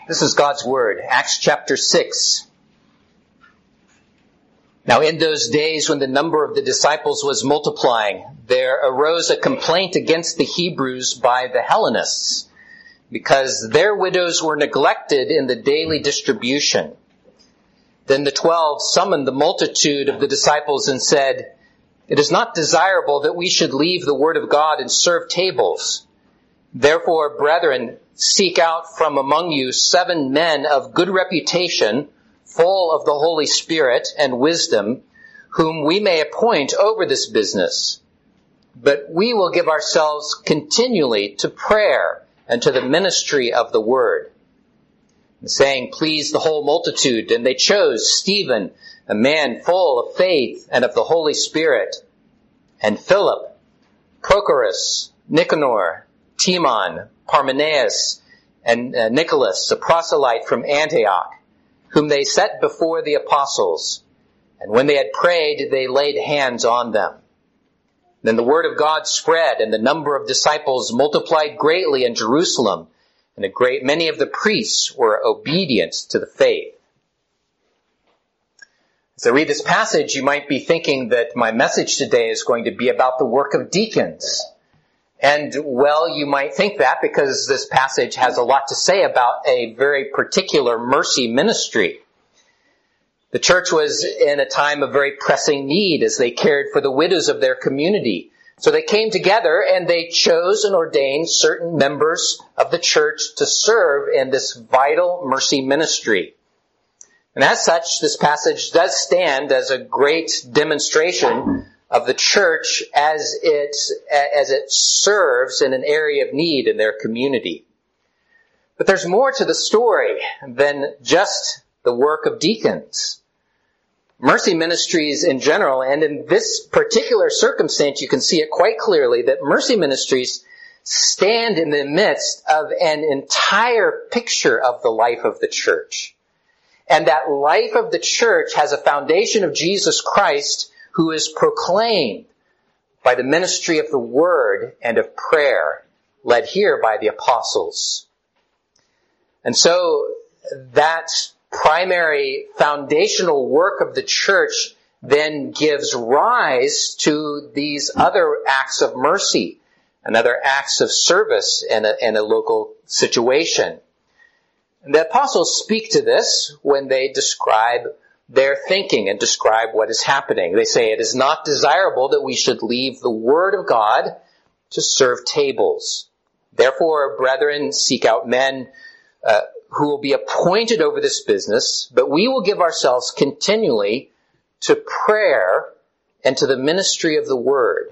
This is God's Word, Acts chapter 6. Now in those days when the number of the disciples was multiplying, there arose a complaint against the Hebrews by the Hellenists, because their widows were neglected in the daily distribution. Then the 12 summoned the multitude of the disciples and said, "It is not desirable that we should leave the word of God and serve tables. Therefore, brethren, seek out from among you 7 men of good reputation, full of the Holy Spirit and wisdom, whom we may appoint over this business. But we will give ourselves continually to prayer and to the ministry of the word." The saying pleased the whole multitude, and they chose Stephen, a man full of faith and of the Holy Spirit, and Philip, Prochorus, Nicanor, Timon, Parmenas, and Nicholas, a proselyte from Antioch, whom they set before the apostles. And when they had prayed, they laid hands on them. Then the word of God spread, and the number of disciples multiplied greatly in Jerusalem, and a great many of the priests were obedient to the faith. As I read this passage, you might be thinking that my message today is going to be about the work of deacons. And, well, you might think that because this passage has a lot to say about a very particular mercy ministry. The church was in a time of very pressing need as they cared for the widows of their community. So they came together and they chose and ordained certain members of the church to serve in this vital mercy ministry. And as such, this passage does stand as a great demonstration of the church as it serves in an area of need in their community. But there's more to the story than just the work of deacons. Mercy ministries in general, and in this particular circumstance, you can see it quite clearly that mercy ministries stand in the midst of an entire picture of the life of the church. And that life of the church has a foundation of Jesus Christ, who is proclaimed by the ministry of the word and of prayer, led here by the apostles. And so that primary foundational work of the church then gives rise to these other acts of mercy and other acts of service in a local situation. And the apostles speak to this when they describe their thinking and describe what is happening. They say, "It is not desirable that we should leave the word of God to serve tables. Therefore, brethren, seek out men who will be appointed over this business, but we will give ourselves continually to prayer and to the ministry of the word."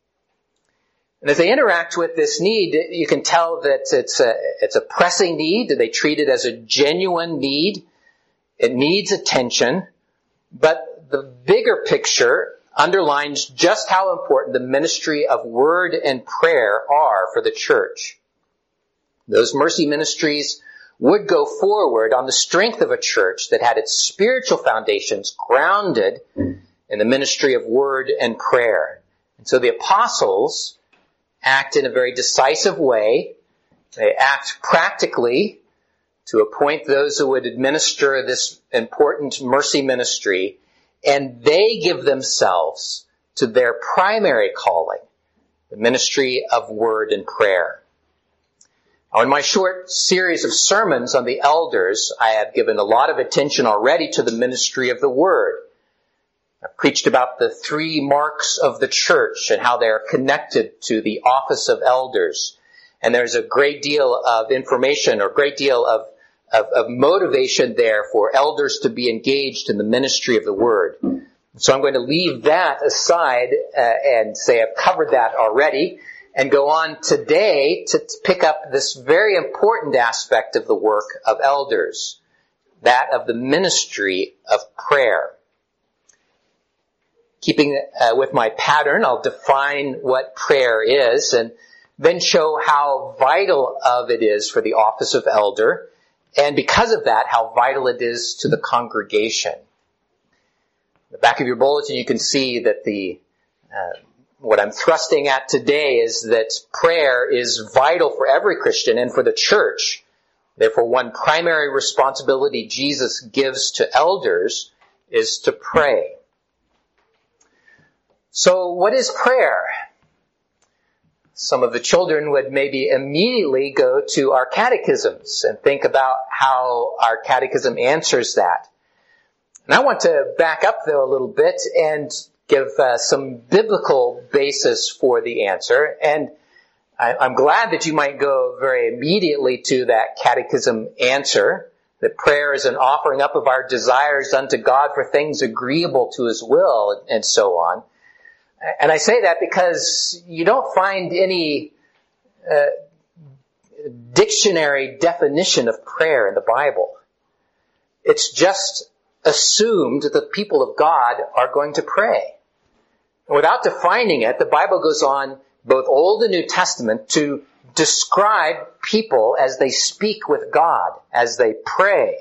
And as they interact with this need, you can tell that it's a pressing need. They treat it as a genuine need. It needs attention, but the bigger picture underlines just how important the ministry of word and prayer are for the church. Those mercy ministries would go forward on the strength of a church that had its spiritual foundations grounded in the ministry of word and prayer. And so the apostles act in a very decisive way. They act practically to appoint those who would administer this important mercy ministry, and they give themselves to their primary calling, the ministry of word and prayer. Now, in my short series of sermons on the elders, I have given a lot of attention already to the ministry of the word. I've preached about the 3 marks of the church and how they are connected to the office of elders. And there's a great deal of information or great deal of motivation there for elders to be engaged in the ministry of the word. So I'm going to leave that aside and say I've covered that already and go on today to pick up this very important aspect of the work of elders, that of the ministry of prayer. Keeping with my pattern, I'll define what prayer is and then show how vital of it is for the office of elder, and because of that, how vital it is to the congregation. In the back of your bulletin, you can see that what I'm thrusting at today is that prayer is vital for every Christian and for the church. Therefore, one primary responsibility Jesus gives to elders is to pray. So what is prayer? Some of the children would maybe immediately go to our catechisms and think about how our catechism answers that. And I want to back up, though, a little bit and give some biblical basis for the answer. And I'm glad that you might go very immediately to that catechism answer, that prayer is an offering up of our desires unto God for things agreeable to His will, and so on. And I say that because you don't find any dictionary definition of prayer in the Bible. It's just assumed that the people of God are going to pray. And without defining it, the Bible goes on, both Old and New Testament, to describe people as they speak with God, as they pray.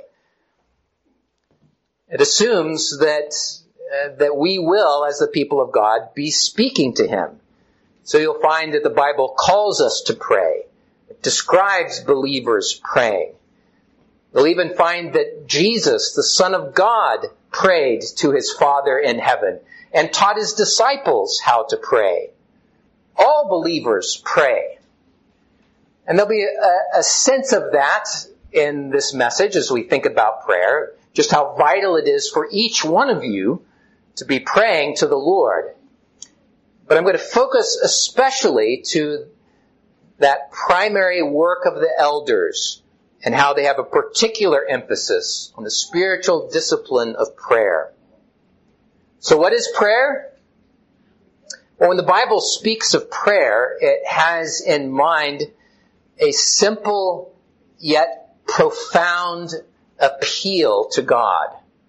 It assumes that we will, as the people of God, be speaking to Him. So you'll find that the Bible calls us to pray. It describes believers praying. You'll even find that Jesus, the Son of God, prayed to His Father in heaven and taught His disciples how to pray. All believers pray. And there'll be a sense of that in this message as we think about prayer, just how vital it is for each one of you to be praying to the Lord. But I'm going to focus especially to that primary work of the elders and how they have a particular emphasis on the spiritual discipline of prayer. So what is prayer? Well, when the Bible speaks of prayer, it has in mind a simple yet profound appeal to God.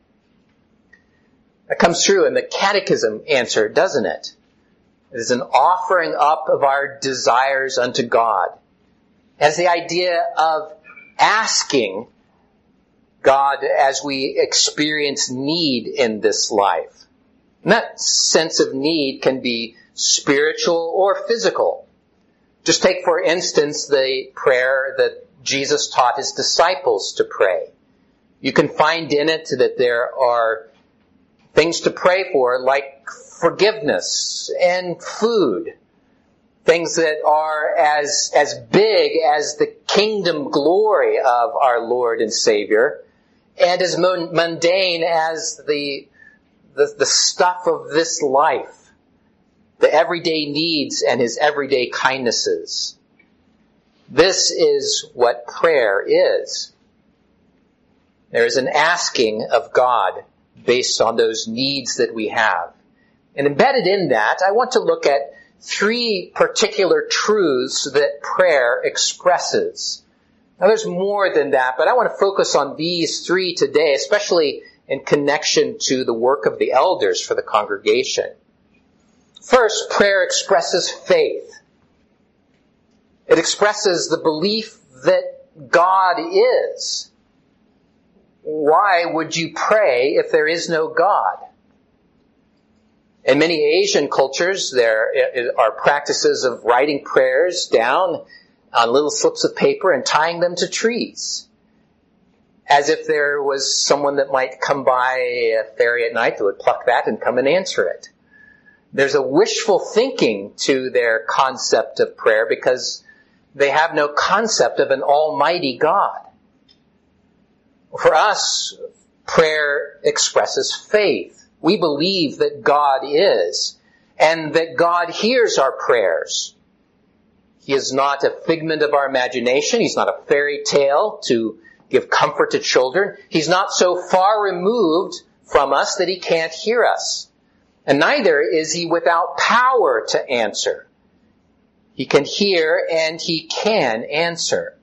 That comes through in the catechism answer, doesn't it? It is an offering up of our desires unto God. It has the idea of asking God as we experience need in this life. And that sense of need can be spiritual or physical. Just take, for instance, the prayer that Jesus taught His disciples to pray. You can find in it that there are things to pray for, like forgiveness and food. Things that are as big as the kingdom glory of our Lord and Savior, and as mundane as the stuff of this life, the everyday needs and His everyday kindnesses. This is what prayer is. There is an asking of God based on those needs that we have. And embedded in that, I want to look at 3 particular truths that prayer expresses. Now there's more than that, but I want to focus on these 3 today, especially in connection to the work of the elders for the congregation. First, prayer expresses faith. It expresses the belief that God is. Why would you pray if there is no God? In many Asian cultures, there are practices of writing prayers down on little slips of paper and tying them to trees, as if there was someone that might come by, a fairy at night, that would pluck that and come and answer it. There's a wishful thinking to their concept of prayer because they have no concept of an almighty God. For us, prayer expresses faith. We believe that God is, and that God hears our prayers. He is not a figment of our imagination. He's not a fairy tale to give comfort to children. He's not so far removed from us that He can't hear us. And neither is He without power to answer. He can hear and He can answer.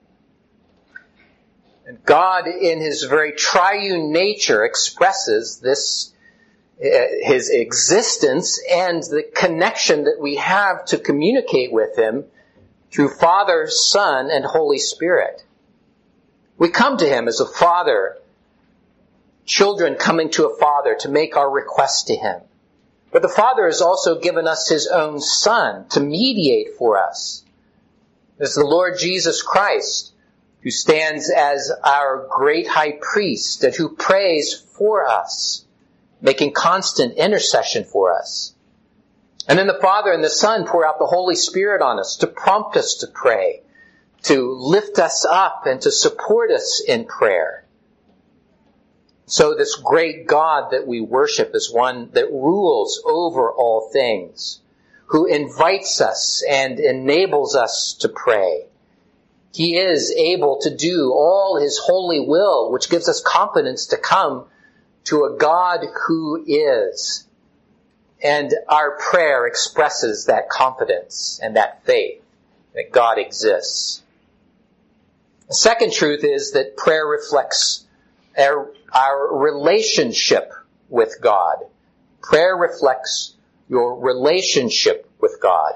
And God, in His very triune nature, expresses this, His existence and the connection that we have to communicate with Him through Father, Son, and Holy Spirit. We come to Him as a Father, children coming to a Father to make our request to Him. But the Father has also given us His own Son to mediate for us. As the Lord Jesus Christ, who stands as our great high priest and who prays for us, making constant intercession for us. And then the Father and the Son pour out the Holy Spirit on us to prompt us to pray, to lift us up and to support us in prayer. So this great God that we worship is one that rules over all things, who invites us and enables us to pray. He is able to do all His holy will, which gives us confidence to come to a God who is. And our prayer expresses that confidence and that faith that God exists. The second truth is that prayer reflects our relationship with God. Prayer reflects your relationship with God.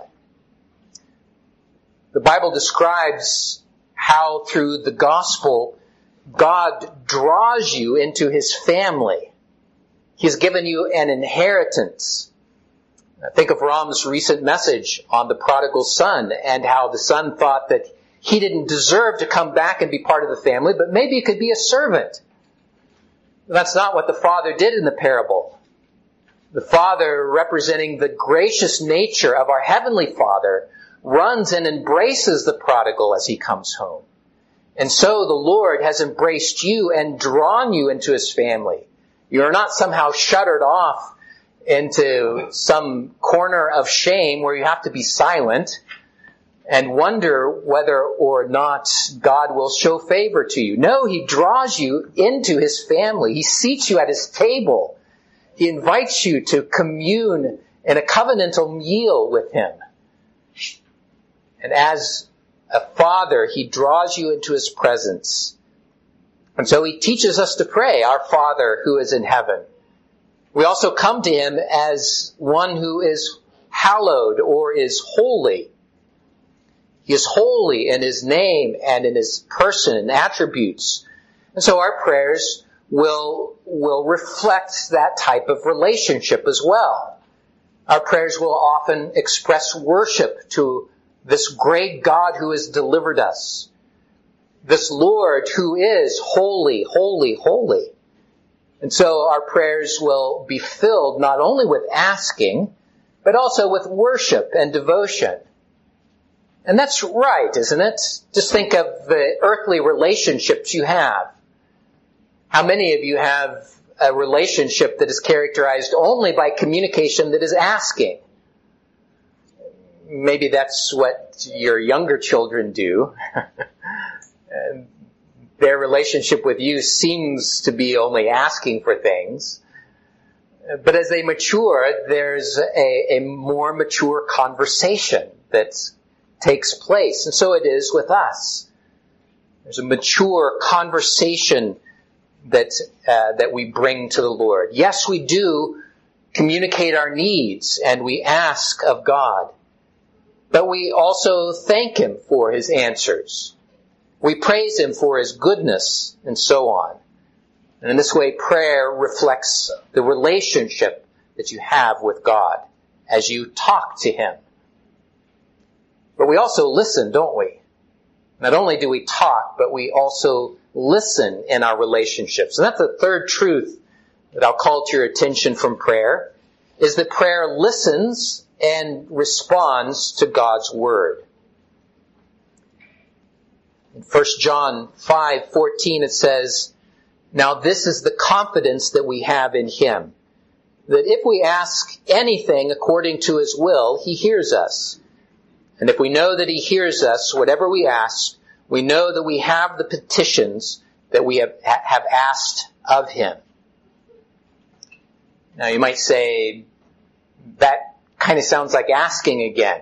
The Bible describes how through the gospel, God draws you into His family. He's given you an inheritance. Think of Ram's recent message on the prodigal son and how the son thought that he didn't deserve to come back and be part of the family, but maybe he could be a servant. That's not what the father did in the parable. The Father, representing the gracious nature of our Heavenly Father, runs and embraces the prodigal as he comes home. And so the Lord has embraced you and drawn you into His family. You're not somehow shuttered off into some corner of shame where you have to be silent and wonder whether or not God will show favor to you. No, He draws you into His family. He seats you at His table. He invites you to commune in a covenantal meal with Him. And as a father, He draws you into His presence. And so He teaches us to pray, Our Father who is in heaven. We also come to Him as one who is hallowed or is holy. He is holy in His name and in His person and attributes. And so our prayers will reflect that type of relationship as well. Our prayers will often express worship to this great God who has delivered us. This Lord who is holy, holy, holy. And so our prayers will be filled not only with asking, but also with worship and devotion. And that's right, isn't it? Just think of the earthly relationships you have. How many of you have a relationship that is characterized only by communication that is asking? Maybe that's what your younger children do. Their relationship with you seems to be only asking for things. But as they mature, there's a more mature conversation that takes place. And so it is with us. There's a mature conversation that we bring to the Lord. Yes, we do communicate our needs and we ask of God. But we also thank Him for His answers. We praise Him for His goodness and so on. And in this way, prayer reflects the relationship that you have with God as you talk to Him. But we also listen, don't we? Not only do we talk, but we also listen in our relationships. And that's the third truth that I'll call to your attention from prayer, is that prayer listens and responds to God's Word. In 1 John 5:14 it says, "Now this is the confidence that we have in Him, that if we ask anything according to His will, He hears us. And if we know that He hears us, whatever we ask, we know that we have the petitions that we have asked of Him." Now you might say, that kind of sounds like asking again.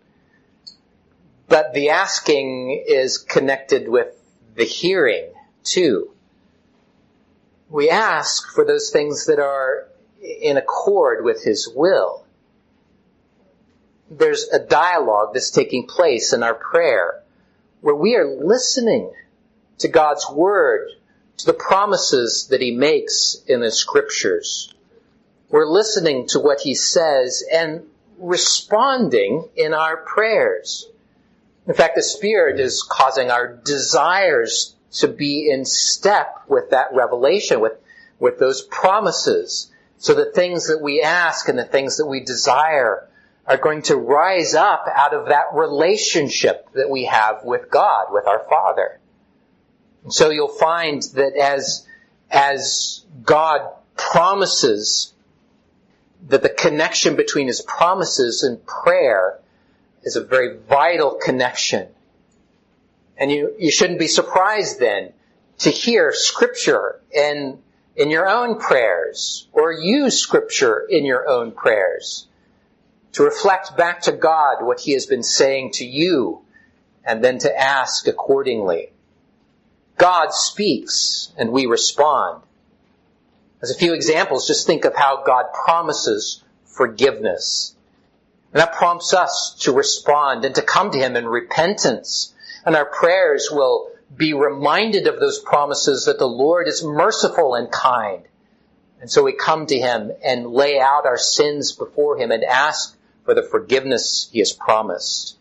But the asking is connected with the hearing too. We ask for those things that are in accord with His will. There's a dialogue that's taking place in our prayer where we are listening to God's Word, to the promises that He makes in the Scriptures. We're listening to what He says and responding in our prayers. In fact, the Spirit is causing our desires to be in step with that revelation, with those promises, so the things that we ask and the things that we desire are going to rise up out of that relationship that we have with God, with our Father. And so you'll find that as God promises, that the connection between His promises and prayer is a very vital connection. And you shouldn't be surprised then to hear Scripture in your own prayers, or use Scripture in your own prayers, to reflect back to God what He has been saying to you, and then to ask accordingly. God speaks, and we respond. As a few examples, just think of how God promises forgiveness. And that prompts us to respond and to come to Him in repentance. And our prayers will be reminded of those promises that the Lord is merciful and kind. And so we come to Him and lay out our sins before Him and ask for the forgiveness He has promised.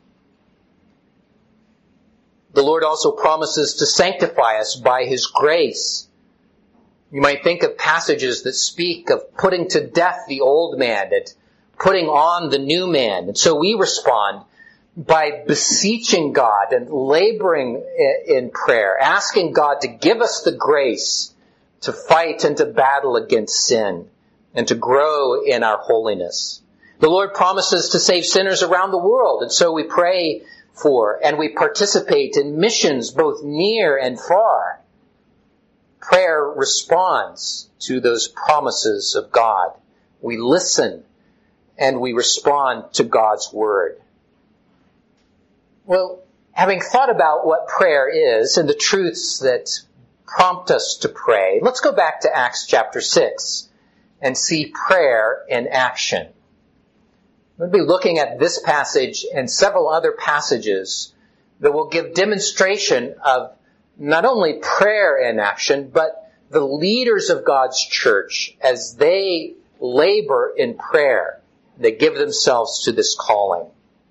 The Lord also promises to sanctify us by His grace. You might think of passages that speak of putting to death the old man and putting on the new man. And so we respond by beseeching God and laboring in prayer, asking God to give us the grace to fight and to battle against sin and to grow in our holiness. The Lord promises to save sinners around the world, and so we pray for and we participate in missions both near and far. Prayer responds to those promises of God. We listen and we respond to God's Word. Well, having thought about what prayer is and the truths that prompt us to pray, let's go back to Acts chapter 6 and see prayer in action. We'll be looking at this passage and several other passages that will give demonstration of not only prayer in action, but the leaders of God's church as they labor in prayer. They give themselves to this calling.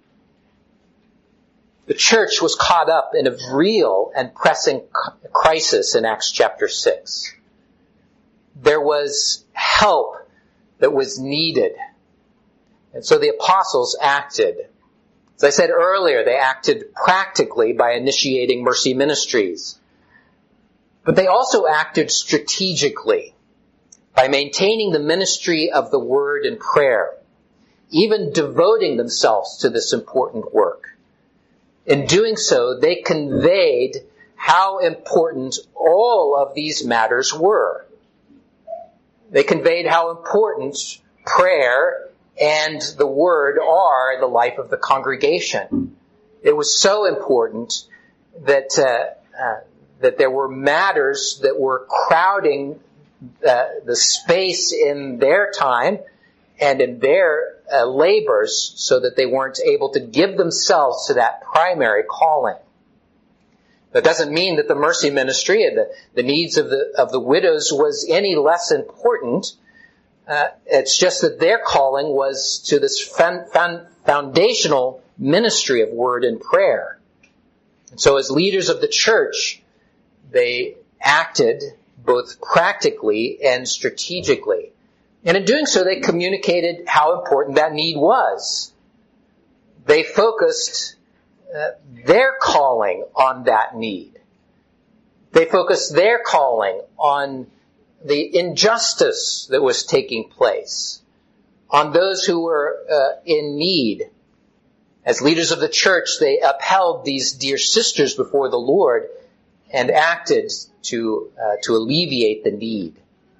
The church was caught up in a real and pressing crisis in Acts chapter 6. There was help that was needed. And so the apostles acted. As I said earlier, they acted practically by initiating mercy ministries. But they also acted strategically by maintaining the ministry of the word and prayer, even devoting themselves to this important work. In doing so, they conveyed how important all of these matters were. They conveyed how important prayer and the Word are in the life of the congregation. It was so important that there were matters that were crowding the space in their time and in their labors, so that they weren't able to give themselves to that primary calling. That doesn't mean that the mercy ministry and the needs of the widows was any less important. It's just that their calling was to this foundational ministry of word and prayer. And so as leaders of the church, they acted both practically and strategically. And in doing so, they communicated how important that need was. They focused their calling on that need. They focused their calling on the injustice that was taking place, on those who were in need. As leaders of the church, they upheld these dear sisters before the Lord and acted to alleviate the need.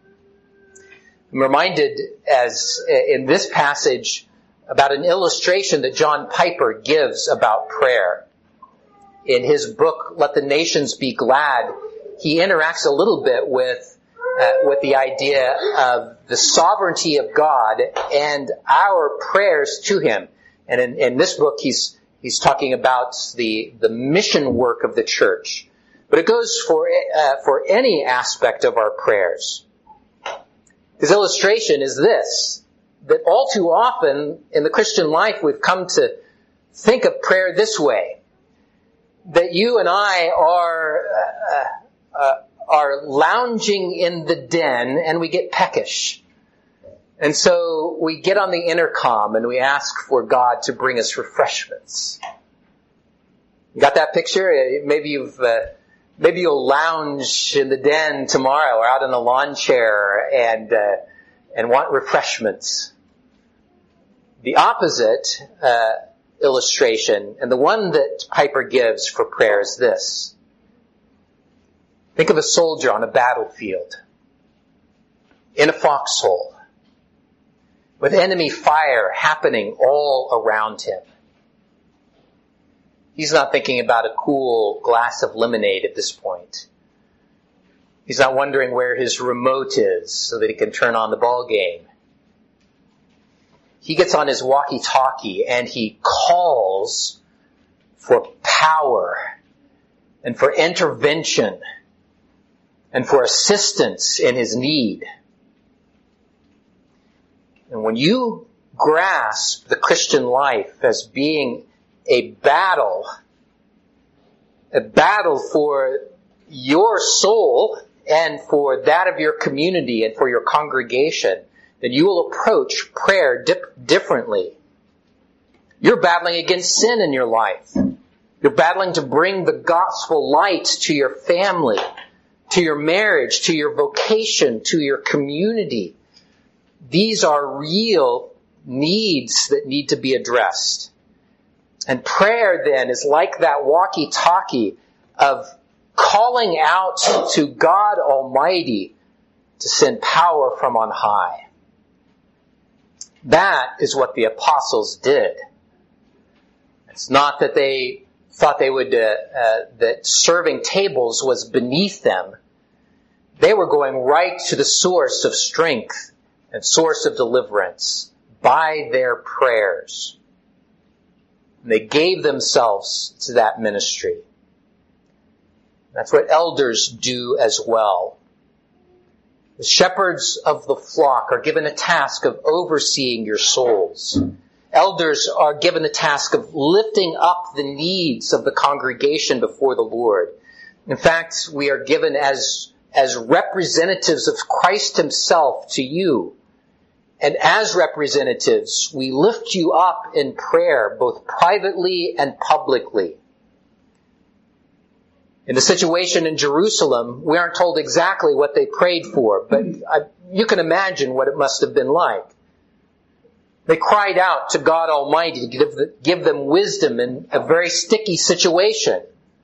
I'm reminded, as in this passage, about an illustration that John Piper gives about prayer. In his book, Let the Nations Be Glad, he interacts a little bit with the idea of the sovereignty of God and our prayers to Him. And in this book, he's talking about the mission work of the church. But it goes for any aspect of our prayers. His illustration is this, that all too often in the Christian life we've come to think of prayer this way, that you and I are lounging in the den and we get peckish. And so we get on the intercom and we ask for God to bring us refreshments. You got that picture? Maybe you'll lounge in the den tomorrow or out in a lawn chair and want refreshments. The opposite illustration, and the one that Piper gives for prayer, is this. Think of a soldier on a battlefield, in a foxhole, with enemy fire happening all around him. He's not thinking about a cool glass of lemonade at this point. He's not wondering where his remote is so that he can turn on the ball game. He gets on his walkie-talkie and he calls for power and for intervention and for assistance in his need. And when you grasp the Christian life as being a battle for your soul and for that of your community and for your congregation, then you will approach prayer differently. You're battling against sin in your life. You're battling to bring the gospel light to your family, to your marriage, to your vocation, to your community. These are real needs that need to be addressed. And prayer then is like that walkie-talkie of calling out to God Almighty to send power from on high. That is what the apostles did. It's not that they thought that serving tables was beneath them. They were going right to the source of strength and source of deliverance by their prayers. And they gave themselves to that ministry. That's what elders do as well. The shepherds of the flock are given a task of overseeing your souls. Elders are given the task of lifting up the needs of the congregation before the Lord. In fact, we are given as representatives of Christ Himself to you. And as representatives, we lift you up in prayer, both privately and publicly. In the situation in Jerusalem, we aren't told exactly what they prayed for, but you can imagine what it must have been like. They cried out to God Almighty to give them wisdom in a very sticky situation.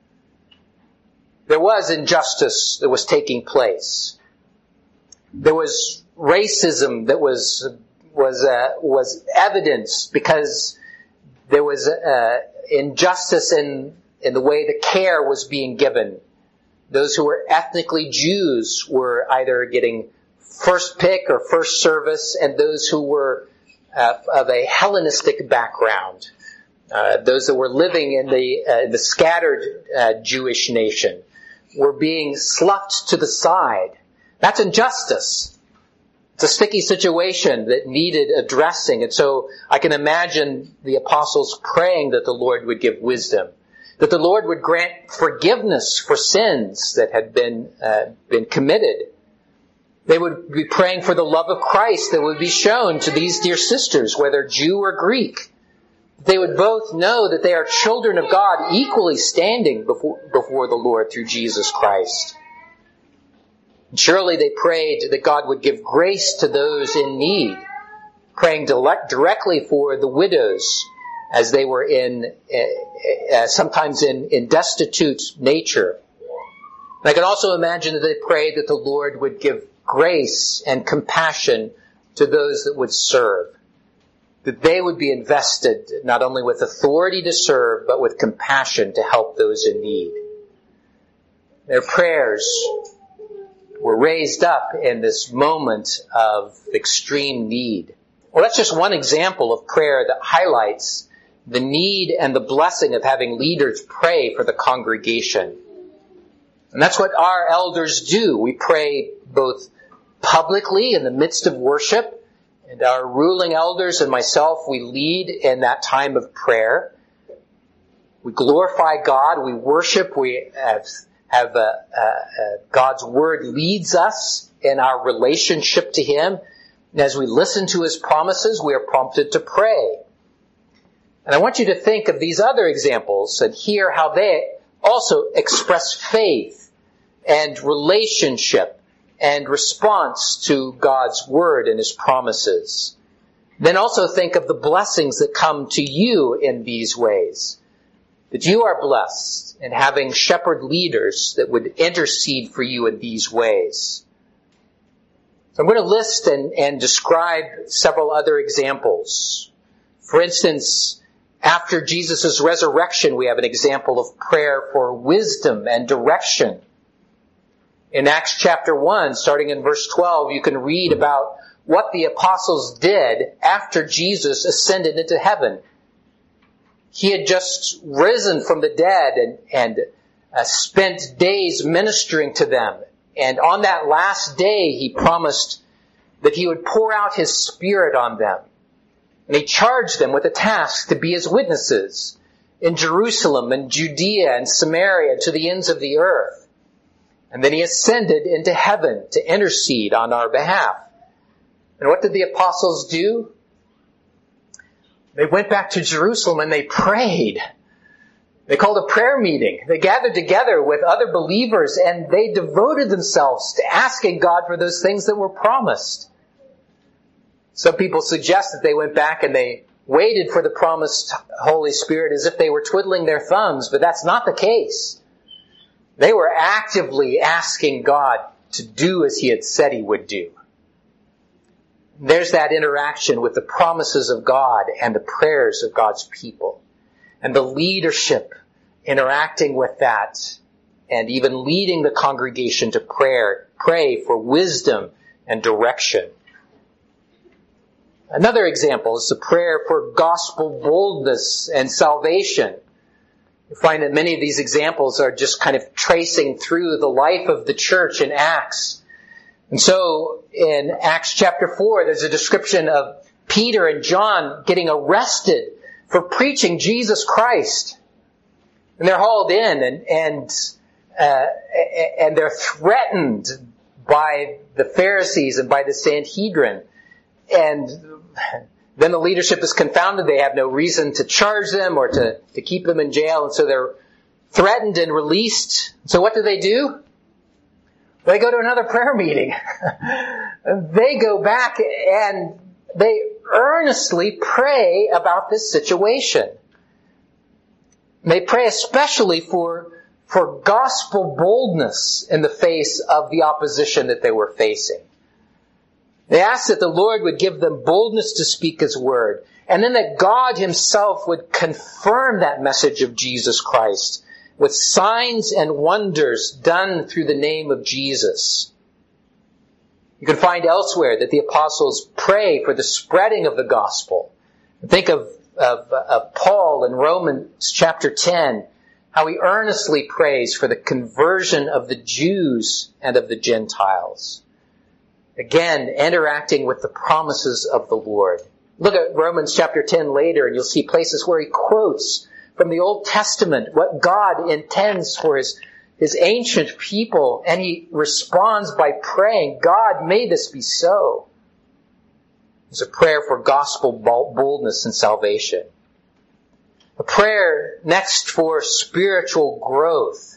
There was injustice that was taking place. There was racism that was evidenced because there was injustice in the way the care was being given. Those who were ethnically Jews were either getting first pick or first service, and those who were of a Hellenistic background, those that were living in the scattered Jewish nation, were being sloughed to the side. That's injustice. It's a sticky situation that needed addressing. And so I can imagine the apostles praying that the Lord would give wisdom, that the Lord would grant forgiveness for sins that had been committed. They would be praying for the love of Christ that would be shown to these dear sisters, whether Jew or Greek. They would both know that they are children of God, equally standing before the Lord through Jesus Christ. And surely they prayed that God would give grace to those in need, praying directly for the widows as they were sometimes in destitute nature. And I can also imagine that they prayed that the Lord would give grace and compassion to those that would serve, that they would be invested not only with authority to serve, but with compassion to help those in need. Their prayers were raised up in this moment of extreme need. Well, that's just one example of prayer that highlights the need and the blessing of having leaders pray for the congregation. And that's what our elders do. We pray both publicly in the midst of worship, and our ruling elders and myself, we lead in that time of prayer. We glorify God. We worship. We have God's Word leads us in our relationship to Him. And as we listen to His promises, we are prompted to pray. And I want you to think of these other examples and hear how they also express faith and relationship and response to God's Word and His promises. Then also think of the blessings that come to you in these ways. That you are blessed in having shepherd leaders that would intercede for you in these ways. So I'm going to list and describe several other examples. For instance, after Jesus' resurrection, we have an example of prayer for wisdom and direction. In Acts chapter 1, starting in verse 12, you can read about what the apostles did after Jesus ascended into heaven. He had just risen from the dead and spent days ministering to them. And on that last day, He promised that He would pour out His Spirit on them. And He charged them with a task to be His witnesses in Jerusalem and Judea and Samaria to the ends of the earth. And then He ascended into heaven to intercede on our behalf. And what did the apostles do? They went back to Jerusalem and they prayed. They called a prayer meeting. They gathered together with other believers and they devoted themselves to asking God for those things that were promised. Some people suggest that they went back and they waited for the promised Holy Spirit as if they were twiddling their thumbs, but that's not the case. They were actively asking God to do as He had said He would do. There's that interaction with the promises of God and the prayers of God's people. And the leadership interacting with that and even leading the congregation to pray for wisdom and direction. Another example is the prayer for gospel boldness and salvation. You find that many of these examples are just kind of tracing through the life of the church in Acts. And so in Acts chapter 4, there's a description of Peter and John getting arrested for preaching Jesus Christ. And they're hauled in and they're threatened by the Pharisees and by the Sanhedrin. And then the leadership is confounded. They have no reason to charge them or to keep them in jail. And so they're threatened and released. So what do? They go to another prayer meeting. They go back and they earnestly pray about this situation. They pray especially for gospel boldness in the face of the opposition that they were facing. They asked that the Lord would give them boldness to speak His word, and then that God Himself would confirm that message of Jesus Christ with signs and wonders done through the name of Jesus. You can find elsewhere that the apostles pray for the spreading of the gospel. Think of Paul in Romans chapter 10, how he earnestly prays for the conversion of the Jews and of the Gentiles. Again, interacting with the promises of the Lord. Look at Romans chapter 10 later and you'll see places where he quotes from the Old Testament what God intends for His ancient people, and He responds by praying, God, may this be so. It's a prayer for gospel boldness and salvation. A prayer next for spiritual growth.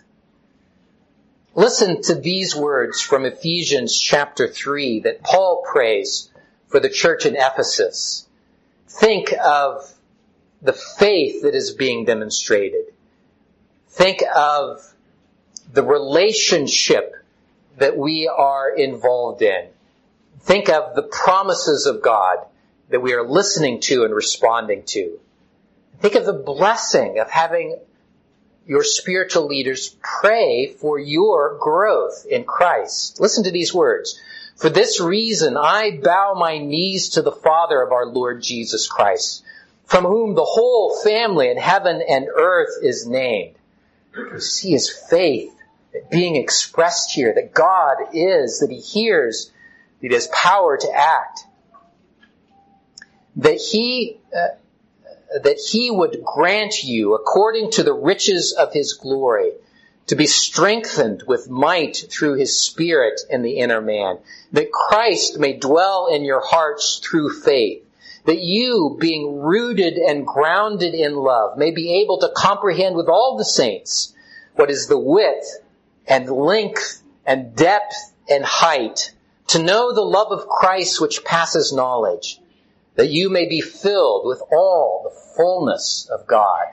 Listen to these words from Ephesians chapter 3 that Paul prays for the church in Ephesus. Think of the faith that is being demonstrated. Think of the relationship that we are involved in. Think of the promises of God that we are listening to and responding to. Think of the blessing of having your spiritual leaders pray for your growth in Christ. Listen to these words. For this reason, I bow my knees to the Father of our Lord Jesus Christ, from whom the whole family in heaven and earth is named. You see His faith being expressed here, that God is, that He hears, that He has power to act. That He that he would grant you, according to the riches of his glory, to be strengthened with might through his Spirit in the inner man, that Christ may dwell in your hearts through faith, that you, being rooted and grounded in love, may be able to comprehend with all the saints what is the width and length and depth and height, to know the love of Christ which passes knowledge, that you may be filled with all the fullness of God.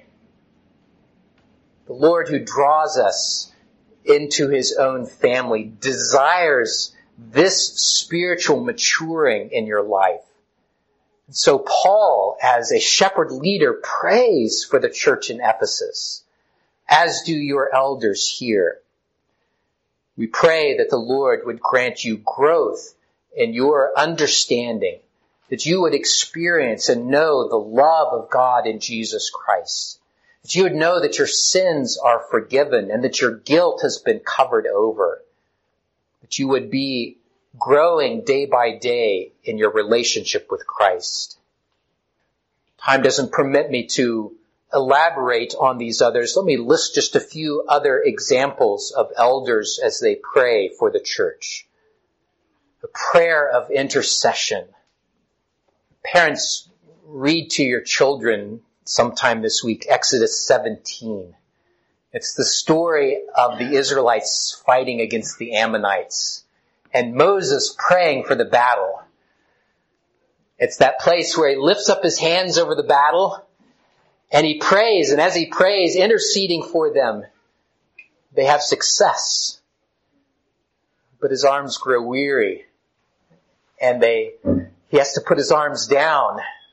The Lord who draws us into his own family desires this spiritual maturing in your life. And so Paul, as a shepherd leader, prays for the church in Ephesus, as do your elders here. We pray that the Lord would grant you growth in your understanding, that you would experience and know the love of God in Jesus Christ, that you would know that your sins are forgiven and that your guilt has been covered over, that you would be growing day by day in your relationship with Christ. Time doesn't permit me to elaborate on these others. Let me list just a few other examples of elders as they pray for the church. The prayer of intercession. Parents, read to your children sometime this week Exodus 17. It's the story of the Israelites fighting against the Ammonites and Moses praying for the battle. It's that place where he lifts up his hands over the battle and he prays, and as he prays, interceding for them, they have success. But his arms grow weary, and he has to put his arms down,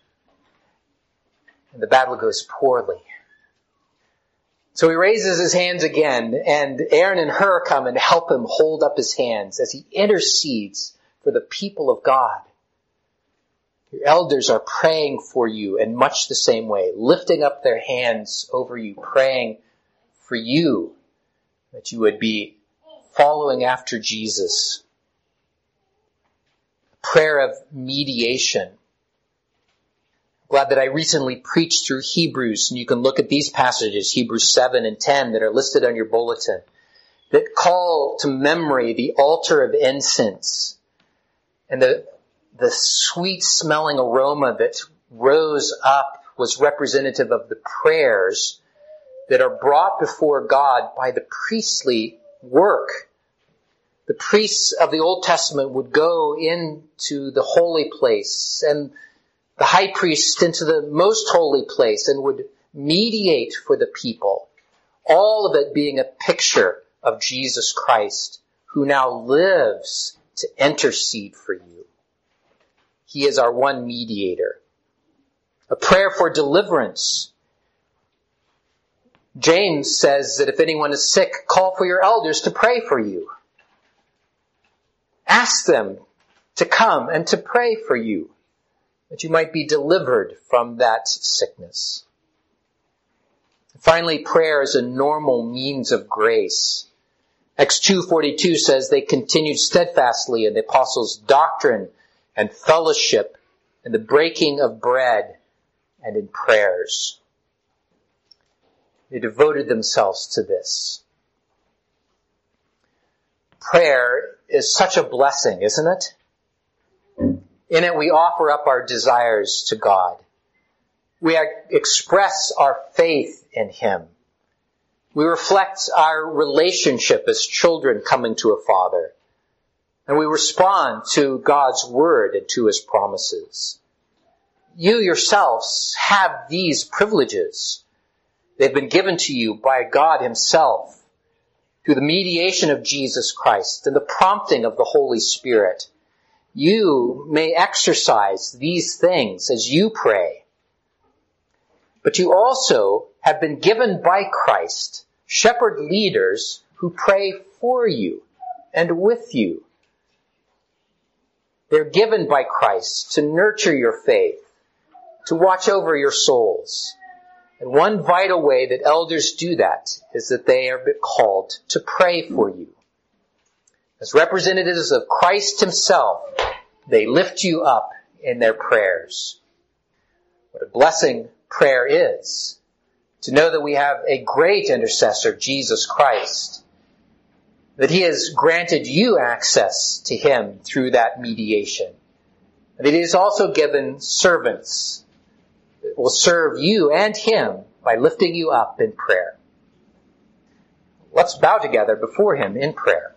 and the battle goes poorly. So he raises his hands again, and Aaron and Hur come and help him hold up his hands as he intercedes for the people of God. Your elders are praying for you in much the same way, lifting up their hands over you, praying for you, that you would be following after Jesus. Prayer of mediation. Glad that I recently preached through Hebrews, and you can look at these passages, Hebrews 7 and 10, that are listed on your bulletin, that call to memory the altar of incense and the sweet-smelling aroma that rose up was representative of the prayers that are brought before God by the priestly work. The priests of the Old Testament would go into the holy place, and the high priest into the most holy place, and would mediate for the people. All of it being a picture of Jesus Christ, who now lives to intercede for you. He is our one mediator. A prayer for deliverance. James says that if anyone is sick, call for your elders to pray for you. Ask them to come and to pray for you, that you might be delivered from that sickness. Finally, prayer is a normal means of grace. Acts 2:42 says they continued steadfastly in the apostles' doctrine and fellowship, and the breaking of bread, and in prayers. They devoted themselves to this. Prayer is such a blessing, isn't it? In it we offer up our desires to God. We express our faith in Him. We reflect our relationship as children coming to a father. And we respond to God's word and to His promises. You yourselves have these privileges. They've been given to you by God Himself through the mediation of Jesus Christ and the prompting of the Holy Spirit. You may exercise these things as you pray. But you also have been given by Christ shepherd leaders who pray for you and with you. They're given by Christ to nurture your faith, to watch over your souls. And one vital way that elders do that is that they are called to pray for you. As representatives of Christ Himself, they lift you up in their prayers. What a blessing prayer is. To know that we have a great intercessor, Jesus Christ. That he has granted you access to him through that mediation. And that he has also given servants that will serve you and him by lifting you up in prayer. Let's bow together before him in prayer.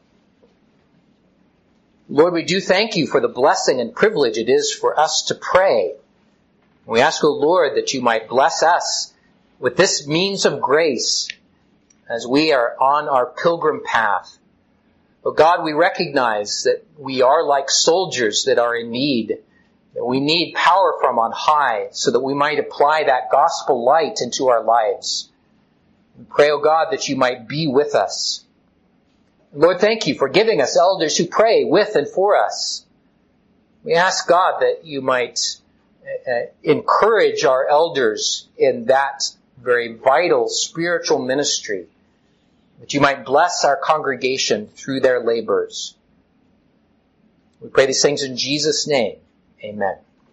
Lord, we do thank you for the blessing and privilege it is for us to pray. We ask, O Lord, that you might bless us with this means of grace as we are on our pilgrim path. But God, we recognize that we are like soldiers that are in need, that we need power from on high so that we might apply that gospel light into our lives. We pray, O God, that you might be with us. Lord, thank you for giving us elders who pray with and for us. We ask, God, that you might encourage our elders in that very vital spiritual ministry, that you might bless our congregation through their labors. We pray these things in Jesus' name. Amen.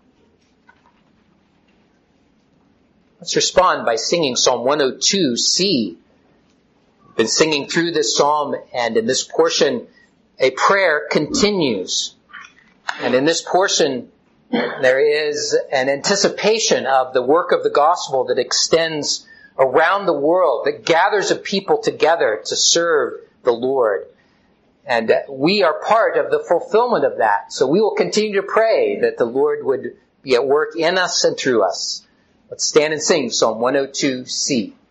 Let's respond by singing Psalm 102C. We've been singing through this psalm, and in this portion, a prayer continues. And in this portion, there is an anticipation of the work of the gospel that extends around the world, that gathers a people together to serve the Lord. And we are part of the fulfillment of that. So we will continue to pray that the Lord would be at work in us and through us. Let's stand and sing Psalm 102C.